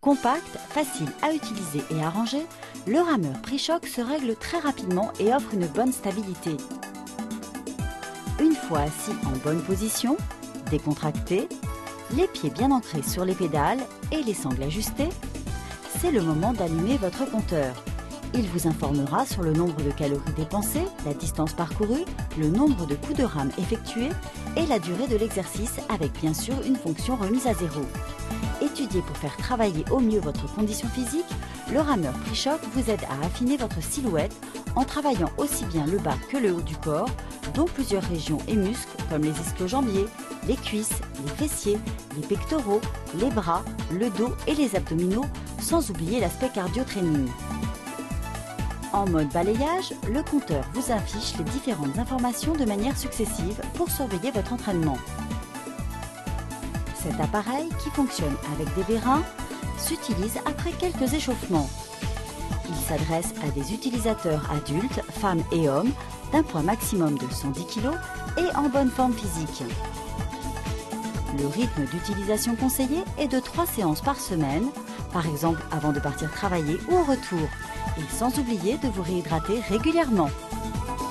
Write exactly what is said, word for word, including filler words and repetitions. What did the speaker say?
Compact, facile à utiliser et à ranger, le rameur Pre-Choc se règle très rapidement et offre une bonne stabilité. Une fois assis en bonne position, décontracté, les pieds bien ancrés sur les pédales et les sangles ajustées, c'est le moment d'allumer votre compteur. Il vous informera sur le nombre de calories dépensées, la distance parcourue, le nombre de coups de rame effectués et la durée de l'exercice avec bien sûr une fonction remise à zéro. Étudié pour faire travailler au mieux votre condition physique, le rameur Pre-Choc vous aide à affiner votre silhouette en travaillant aussi bien le bas que le haut du corps, dont plusieurs régions et muscles comme les ischio-jambiers, les cuisses, les fessiers, les pectoraux, les bras, le dos et les abdominaux, sans oublier l'aspect cardio-training. En mode balayage, le compteur vous affiche les différentes informations de manière successive pour surveiller votre entraînement. Cet appareil, qui fonctionne avec des vérins, s'utilise après quelques échauffements. Il s'adresse à des utilisateurs adultes, femmes et hommes, d'un poids maximum de cent dix kilos et en bonne forme physique. Le rythme d'utilisation conseillé est de trois séances par semaine, par exemple avant de partir travailler ou au retour, et sans oublier de vous réhydrater régulièrement.